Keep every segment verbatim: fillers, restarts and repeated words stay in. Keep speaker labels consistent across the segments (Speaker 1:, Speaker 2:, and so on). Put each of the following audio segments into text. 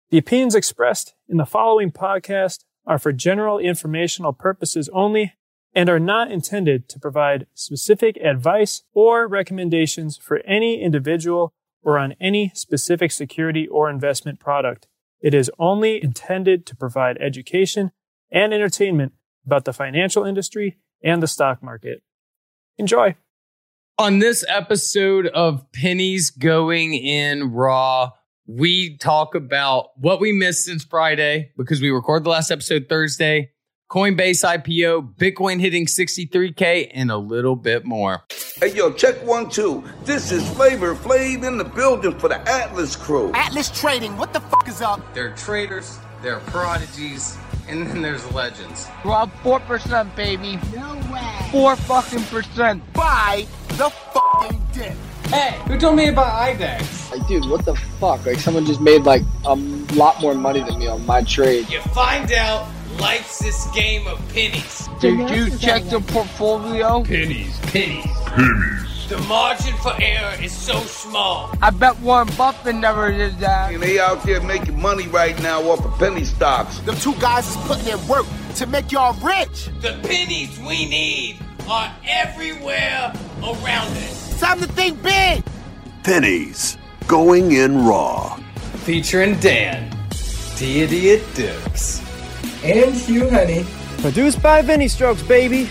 Speaker 1: The opinions expressed in the following podcast are for general informational purposes only and are not intended to provide specific advice or recommendations for any individual or on any specific security or investment product. It is only intended to provide education and entertainment about the financial industry and the stock market. Enjoy.
Speaker 2: On this episode of Pennies Going In Raw, we talk about what we missed since Friday because we recorded the last episode Thursday, Coinbase I P O, Bitcoin hitting sixty-three K, and a little bit more.
Speaker 3: Hey, yo, check one, two. This is Flavor Flav in the building for the Atlas crew.
Speaker 4: Atlas Trading, what the fuck is up?
Speaker 2: There are traders, there are prodigies, and then there's legends.
Speaker 4: We're up four percent, baby. No way. Four fucking percent. Buy the fucking dip.
Speaker 2: Hey, who told me about I DEX?
Speaker 5: Like, dude, what the fuck? Like, someone just made, like, a lot more money than me on my trade.
Speaker 2: You find out life's this game of pennies.
Speaker 4: Did you check the portfolio?
Speaker 2: Pennies, pennies, pennies. The margin for error is so small.
Speaker 4: I bet Warren Buffett never did that.
Speaker 3: And they out there making money right now off of penny stocks.
Speaker 4: Them two guys is putting in work to make y'all rich.
Speaker 2: The pennies we need are everywhere around us.
Speaker 4: Time to think big.
Speaker 6: Pennies Going In Raw.
Speaker 2: Featuring Dan, Deity Dukes,
Speaker 7: and Hugh Honey.
Speaker 1: Produced by Vinny Strokes, baby.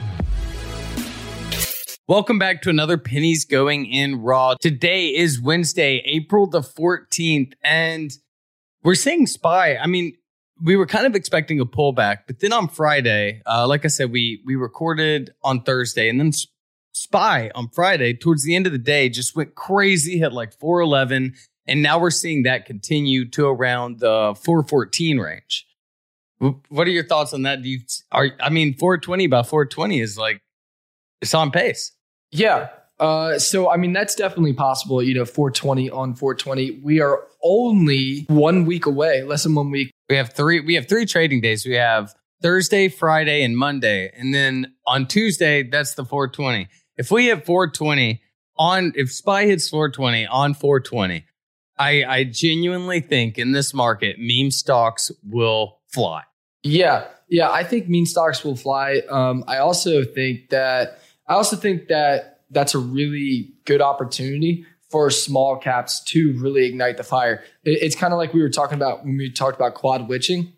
Speaker 2: Welcome back to another Pennies Going In Raw. Today is Wednesday, April the fourteenth, and we're seeing S P Y. I mean, we were kind of expecting a pullback, but then on Friday, uh, like I said, we we recorded on Thursday, and then S P Y on Friday, towards the end of the day, just went crazy, hit like four eleven, and now we're seeing that continue to around the four fourteen range. What are your thoughts on that? Do you are I mean, four twenty by four twenty is like, it's on pace.
Speaker 7: Yeah. Uh, so, I mean, that's definitely possible. You know, four twenty on four twenty. We are only one week away, less than one week.
Speaker 2: We have three. We have three trading days. We have Thursday, Friday, and Monday, and then on Tuesday, that's the four twenty. If we hit four twenty on, if S P Y hits four twenty on four twenty, I, I genuinely think in this market, meme stocks will fly.
Speaker 7: Yeah, yeah. I think meme stocks will fly. Um, I also think that. I also think that that's a really good opportunity for small caps to really ignite the fire. It's kind of like we were talking about when we talked about quad witching,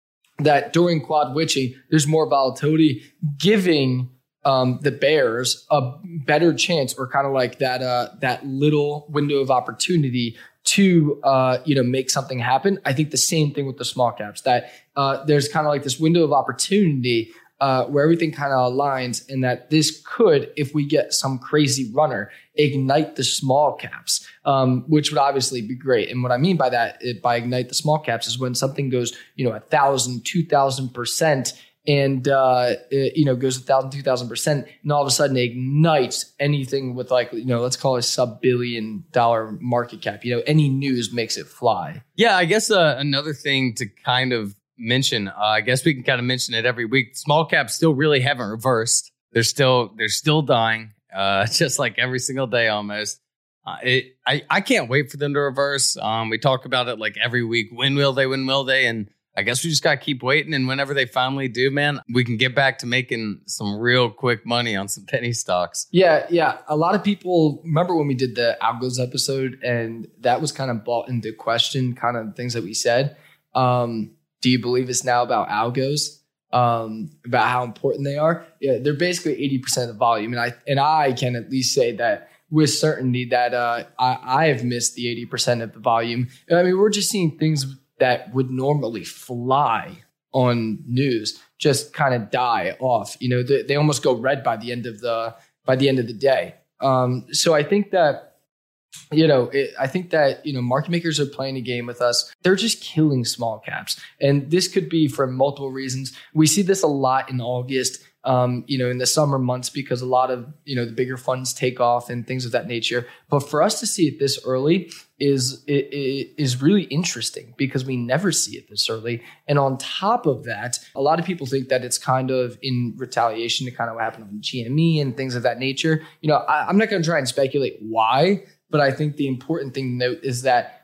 Speaker 7: that during quad witching, there's more volatility, giving um, the bears a better chance, or kind of like that uh, that little window of opportunity to uh, you know make something happen. I think the same thing with the small caps, that uh, there's kind of like this window of opportunity Uh, where everything kind of aligns, and that this could, if we get some crazy runner, ignite the small caps, um, which would obviously be great. And what I mean by that, it, by ignite the small caps, is when something goes, you know, a thousand, two thousand percent, and uh, it, you know, goes a thousand, two thousand percent, and all of a sudden it ignites anything with, like, you know, let's call it a sub billion dollar market cap. You know, any news makes it fly.
Speaker 2: Yeah, I guess uh, another thing to kind of mention, uh, I guess we can kind of mention it every week. Small caps still really haven't reversed. They're still they're still dying, uh, just like every single day almost. Uh, it, I I can't wait for them to reverse. Um, we talk about it like every week. When will they? When will they? And I guess we just gotta keep waiting. And whenever they finally do, man, we can get back to making some real quick money on some penny stocks.
Speaker 7: Yeah, yeah. A lot of people remember when we did the algos episode, and that was kind of brought into question, kind of things that we said. Um, Do you believe it's now about algos, um, about how important they are? Yeah, they're basically eighty percent of the volume. And I and I can at least say that with certainty that uh, I, I have missed the eighty percent of the volume. And I mean, we're just seeing things that would normally fly on news just kind of die off. You know, they, they almost go red by the end of the by the end of the day. Um, so I think that you know, it, I think that, you know, market makers are playing a game with us. They're just killing small caps. And this could be for multiple reasons. We see this a lot in August, um, you know, in the summer months, because a lot of, you know, the bigger funds take off and things of that nature. But for us to see it this early is, it, it is really interesting, because we never see it this early. And on top of that, a lot of people think that it's kind of in retaliation to kind of what happened on G M E and things of that nature. You know, I, I'm not going to try and speculate why, but I think the important thing to note is that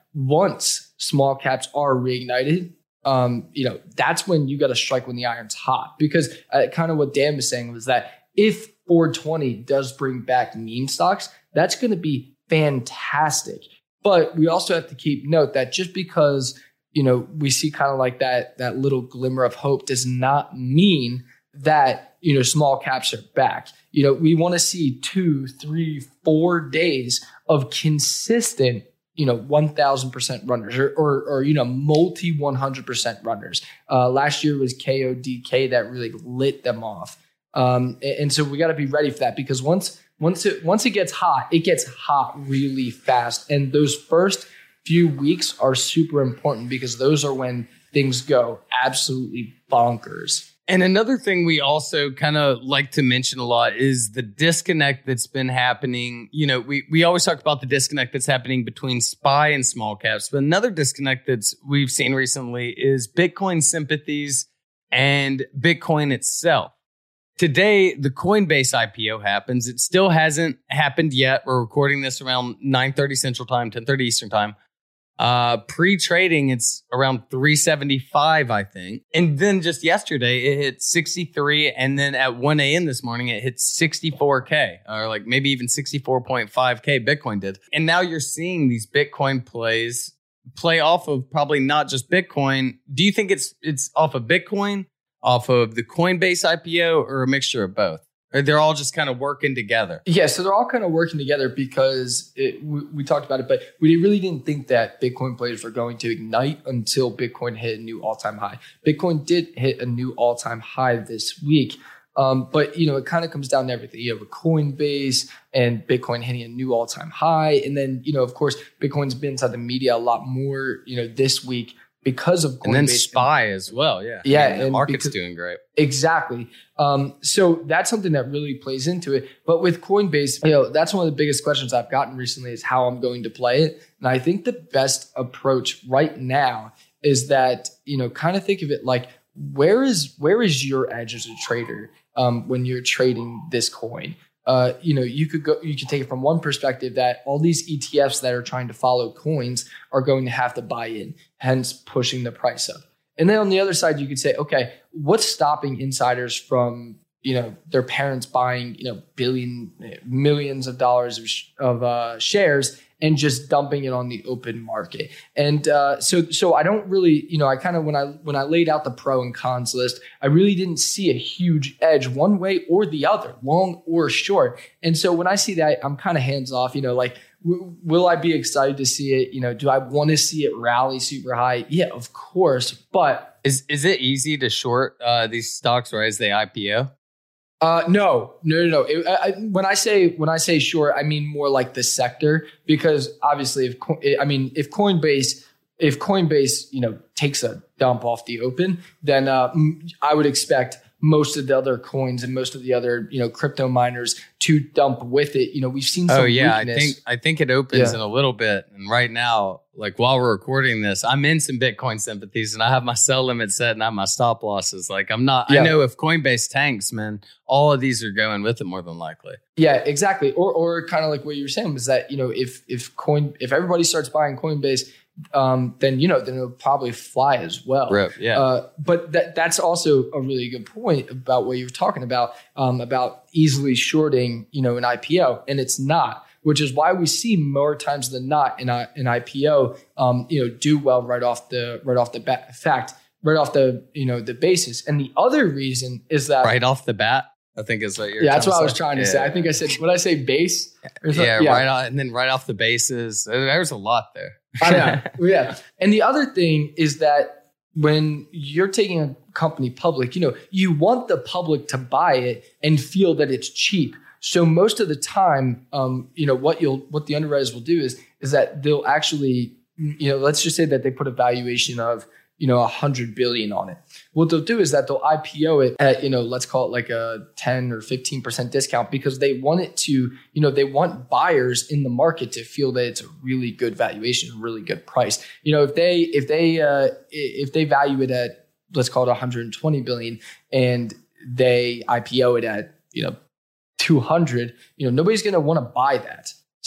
Speaker 7: once small caps are reignited, um, you know, that's when you got to strike when the iron's hot. Because uh, kind of what Dan was saying was that if four twenty does bring back meme stocks, that's going to be fantastic. But we also have to keep note that just because, you know, we see kind of like that, that little glimmer of hope does not mean that, you know, small caps are back. You know, we want to see two, three, four days of consistent, you know, one thousand percent runners or, or, or, you know, multi one hundred percent runners. Uh, last year was K O D K that really lit them off. Um, and, and so we got to be ready for that, because once, once it, once it gets hot, it gets hot really fast. And those first few weeks are super important, because those are when things go absolutely bonkers.
Speaker 2: And another thing we also kind of like to mention a lot is the disconnect that's been happening. You know, we, we always talk about the disconnect that's happening between S P Y and small caps, but another disconnect that's we've seen recently is Bitcoin sympathies and Bitcoin itself. Today, the Coinbase I P O happens. It still hasn't happened yet. We're recording this around nine thirty Central Time, ten thirty Eastern Time. Uh, pre-trading, it's around three seventy-five, I think. And then just yesterday, it hit sixty-three. And then at one a.m. this morning, it hit sixty-four K, or like maybe even sixty-four point five K Bitcoin did. And now you're seeing these Bitcoin plays play off of probably not just Bitcoin. Do you think it's it's off of Bitcoin, off of the Coinbase I P O, or a mixture of both? Or they're all just kind of working together?
Speaker 7: Yeah, so they're all kind of working together because it, we, we talked about it, but we really didn't think that Bitcoin players were going to ignite until Bitcoin hit a new all-time high. Bitcoin did hit a new all-time high this week, um, but you know it kind of comes down to everything. You have Coinbase and Bitcoin hitting a new all-time high, and then you know of course Bitcoin's been inside the media a lot more, you know, this week because of Coinbase.
Speaker 2: And then S P Y as well, yeah.
Speaker 7: Yeah,
Speaker 2: I mean, the
Speaker 7: and
Speaker 2: market's
Speaker 7: because,
Speaker 2: doing great.
Speaker 7: Exactly. Um, so that's something that really plays into it. But with Coinbase, you know, that's one of the biggest questions I've gotten recently is how I'm going to play it. And I think the best approach right now is that, you know, kind of think of it like, where is where is your edge as a trader um, when you're trading this coin? Uh, you know, you could go, you could take it from one perspective that all these E T Fs that are trying to follow coins are going to have to buy in, hence pushing the price up. And then on the other side, you could say, okay, what's stopping insiders from, you know, their parents buying, you know, billion, millions of dollars of, sh- of uh, shares and just dumping it on the open market? And uh, so, so I don't really, you know, I kind of, when I, when I laid out the pro and cons list, I really didn't see a huge edge one way or the other, long or short. And so when I see that, I'm kind of hands off, you know, like, w- will I be excited to see it? You know, do I want to see it rally super high? Yeah, of course. But
Speaker 2: is, is it easy to short uh, these stocks right as they I P O?
Speaker 7: Uh, no, no, no, no. It, I, when I say when I say short, I mean more like the sector, because obviously, if I mean if Coinbase, if Coinbase, you know, takes a dump off the open, then uh, I would expect most of the other coins and most of the other, you know, crypto miners to dump with it. You know, we've seen some
Speaker 2: Oh yeah,
Speaker 7: weakness.
Speaker 2: I think I think it opens
Speaker 7: Yeah.
Speaker 2: in a little bit. And right now, like while we're recording this, I'm in some Bitcoin sympathies and I have my sell limit set and I have my stop losses. Like I'm not,
Speaker 7: Yeah.
Speaker 2: I know if Coinbase tanks, man, all of these are going with it more than likely.
Speaker 7: Yeah, exactly. Or or kind of like what you were saying was that, you know, if if coin if everybody starts buying Coinbase, um, then you know, then it'll probably fly as well.
Speaker 2: Rip, yeah.
Speaker 7: Uh, but that that's also a really good point about what you were talking about, um, about easily shorting, you know, an I P O, and it's not, which is why we see more times than not in a, an I P O, um, you know, do well right off the right off the bat, fact, right off the you know the basis. And the other reason is that
Speaker 2: Right off the bat, I think is what you're.
Speaker 7: yeah, that's what
Speaker 2: to
Speaker 7: I was
Speaker 2: say.
Speaker 7: trying to
Speaker 2: Yeah.
Speaker 7: say. I think I said, what I say, base? Or something?
Speaker 2: Yeah, right on, and then right off the bases, there's a lot there.
Speaker 7: I know. Yeah. And the other thing is that when you're taking a company public, you know, you want the public to buy it and feel that it's cheap. So most of the time, um, you know, what you'll what the underwriters will do is is that they'll actually, you know, let's just say that they put a valuation of, you know, a hundred billion on it. What they'll do is that they'll I P O it at, you know, let's call it like a ten or fifteen percent discount, because they want it to, you know, they want buyers in the market to feel that it's a really good valuation, a really good price. You know, if they, if they, uh, if they value it at, let's call it one hundred twenty billion and they I P O it at, you know, two hundred, you know, nobody's going to want to buy that.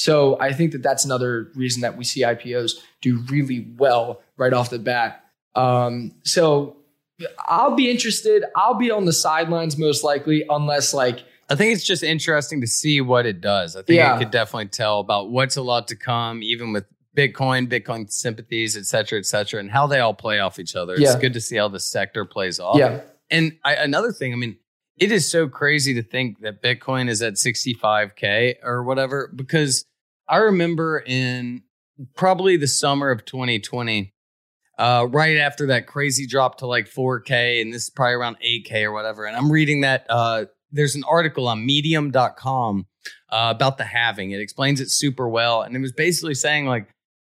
Speaker 7: So I think that that's another reason that we see I P Os do really well right off the bat. Um, so I'll be interested. I'll be on the sidelines most likely, unless like,
Speaker 2: I think it's just interesting to see what it does. I think
Speaker 7: Yeah.
Speaker 2: it could definitely tell about what's a lot to come, even with Bitcoin, Bitcoin sympathies, et cetera, et cetera, and how they all play off each other. It's
Speaker 7: Yeah.
Speaker 2: good to see how the sector plays off.
Speaker 7: yeah,
Speaker 2: And I, another thing, I mean, it is so crazy to think that Bitcoin is at sixty-five K or whatever, because I remember in probably the summer of twenty twenty, uh, right after that crazy drop to like four K, and this is probably around eight K or whatever. And I'm reading that uh, there's an article on medium dot com uh, about the halving. It explains it super well. And it was basically saying like,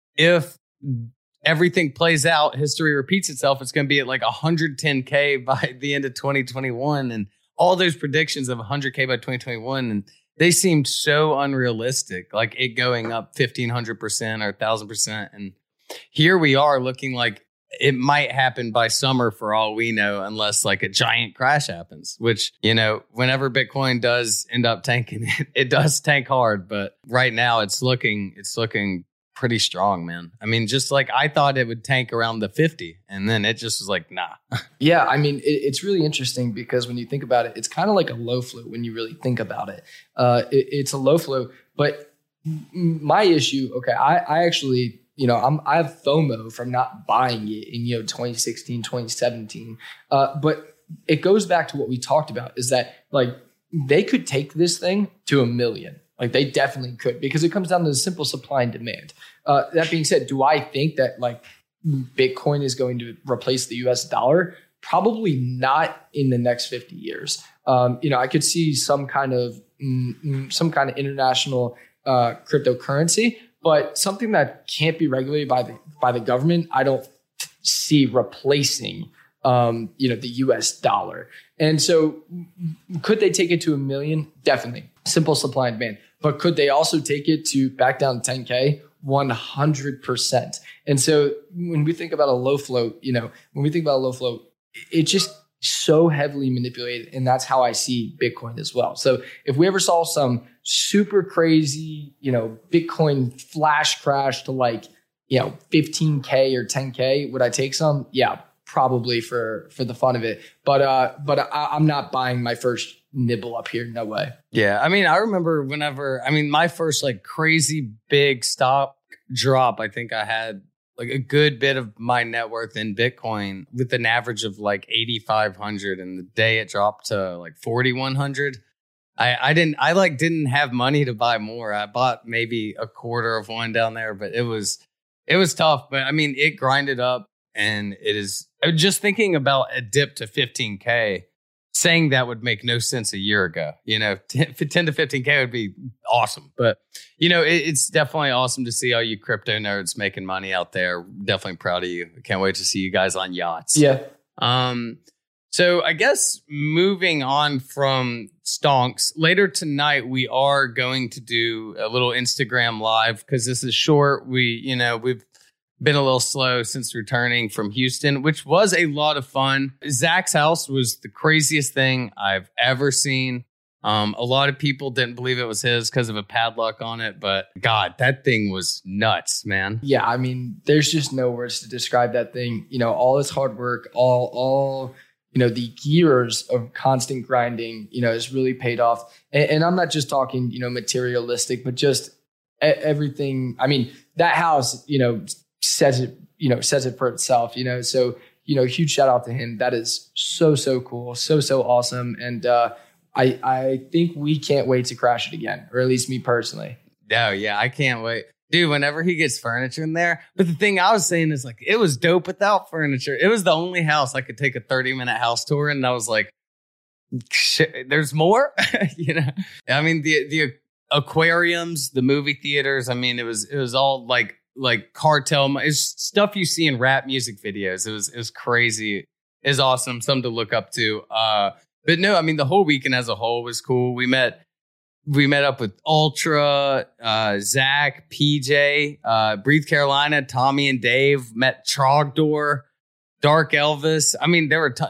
Speaker 2: if everything plays out, history repeats itself, it's going to be at like one hundred ten K by the end of twenty twenty-one. And all those predictions of one hundred K by twenty twenty-one, and they seemed so unrealistic, like it going up fifteen hundred percent or one thousand percent. And here we are looking like it might happen by summer for all we know, unless like a giant crash happens, which, you know, whenever Bitcoin does end up tanking, it, it does tank hard. But right now it's looking, it's looking pretty strong, man. I mean, just like I thought it would tank around the fifty, and then it just was like, nah.
Speaker 7: yeah. I mean, it, it's really interesting because when you think about it, it's kind of like a low flow when you really think about it. Uh, it it's a low flow, but m- my issue, okay, I, I actually, you know, I'm, I have FOMO from not buying it in, you know, twenty sixteen, twenty seventeen. Uh, but it goes back to what we talked about is that like they could take this thing to a million. Like they definitely could, because it comes down to the simple supply and demand. Uh, that being said, do I think that like Bitcoin is going to replace the U S dollar? Probably not in the next fifty years. Um, you know, I could see some kind of mm, some kind of international uh, cryptocurrency, but something that can't be regulated by the by the government, I don't see replacing um, you know, the U S dollar. And so, could they take it to a million? Definitely. Simple supply and demand. But could they also take it to back down to ten K? one hundred percent. And so when we think about a low float, you know, when we think about a low float, it's just so heavily manipulated. And that's how I see Bitcoin as well. So if we ever saw some super crazy, you know, Bitcoin flash crash to like, you know, fifteen K or ten K, would I take some? Yeah, probably for, for the fun of it. But, uh, but I, I'm not buying my first nibble up here. No way.
Speaker 2: Yeah. I mean, I remember whenever, I mean, my first like crazy big stock drop, I think I had like a good bit of my net worth in Bitcoin with an average of like eighty-five hundred. And the day it dropped to like forty-one hundred, I, I didn't, I like didn't have money to buy more. I bought maybe a quarter of one down there, but it was, it was tough. But I mean, it grinded up, and it is just thinking about a dip to fifteen K. Saying that would make no sense a year ago. You know, ten to fifteen K would be awesome. But, you know, it, it's definitely awesome to see all you crypto nerds making money out there. Definitely proud of you. I can't wait to see you guys on yachts.
Speaker 7: Yeah.
Speaker 2: Um. So I guess moving on from stonks, later tonight we are going to do a little Instagram live because this is short. We, you know, we've been a little slow since returning from Houston, which was a lot of fun. Zach's house was the craziest thing I've ever seen. Um, a lot of people didn't believe it was his because of a padlock on it, but God, that thing was nuts, man.
Speaker 7: Yeah, I mean, there's just no words to describe that thing. You know, all his hard work, all, all, you know, the years of constant grinding, you know, has really paid off. And, and I'm not just talking, you know, materialistic, but just everything. I mean, that house, you know, says it, you know, says it for itself, you know, so, you know, huge shout out to him. That is so, so cool. So, so awesome. And, uh, I, I think we can't wait to crash it again, or at least me personally.
Speaker 2: No, yeah, I can't wait. Dude, whenever he gets furniture in there. But the thing I was saying is like, it was dope without furniture. It was the only house I could take a thirty minute house tour in. And I was like, shit, there's more, you know? I mean, the, the aquariums, the movie theaters. I mean, it was, it was all like, like cartel. It's stuff you see in rap music videos. It was, it was crazy. It's awesome. Something to look up to. Uh, but no, I mean, the whole weekend as a whole was cool. We met, we met up with Ultra, uh, Zach, P J, uh, Breathe Carolina, Tommy and Dave, met Trogdor, Dark Elvis. I mean, there were, ton-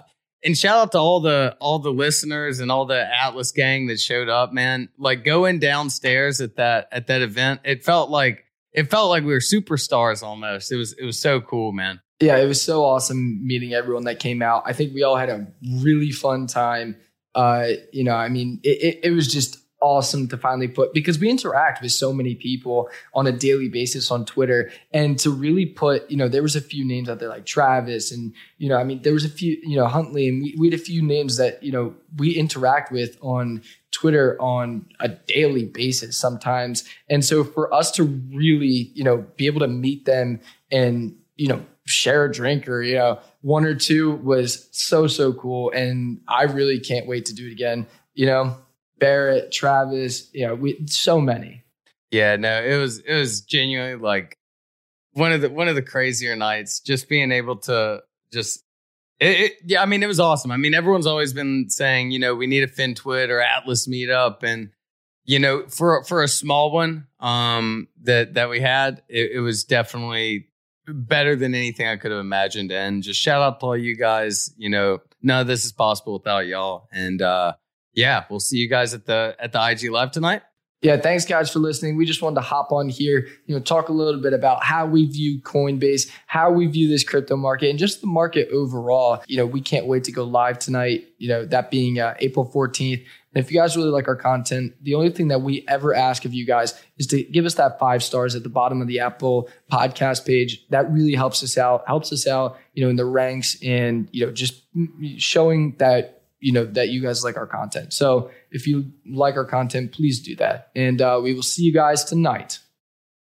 Speaker 2: and shout out to all the all the listeners and all the Atlas gang that showed up, man. Like going downstairs at that at that event, it felt like it felt like we were superstars almost. It was it was so cool, man.
Speaker 7: Yeah, it was so awesome meeting everyone that came out. I think we all had a really fun time. Uh, you know, I mean, it, it, it was just awesome to finally put, because we interact with so many people on a daily basis on Twitter, and to really put, you know, there was a few names out there like Travis, and, you know, I mean, there was a few, you know, Huntley, and we, we had a few names that, you know, we interact with on Twitter on a daily basis sometimes. And so for us to really, you know, be able to meet them and, you know, share a drink or, you know, one or two was so, so cool. And I really can't wait to do it again. You know, Barrett, Travis, you know, we, so many.
Speaker 2: Yeah, no, it was, it was genuinely like one of the, one of the crazier nights, just being able to just, it, it, yeah, I mean, it was awesome. I mean, everyone's always been saying, you know, we need a FinTwit or Atlas meetup. And, you know, for, for a small one um, that, that we had, it, it was definitely better than anything I could have imagined. And just shout out to all you guys. You know, none of this is possible without y'all. And uh, yeah, we'll see you guys at the at the I G Live tonight.
Speaker 7: Yeah, thanks guys for listening. We just wanted to hop on here, you know, talk a little bit about how we view Coinbase, how we view this crypto market, and just the market overall. You know, we can't wait to go live tonight, you know, that being uh, April fourteenth. And if you guys really like our content, the only thing that we ever ask of you guys is to give us that five stars at the bottom of the Apple podcast page. That really helps us out, helps us out, you know, in the ranks, and, you know, just showing that, you know, that you guys like our content. So if you like our content, please do that. And uh, we will see you guys tonight.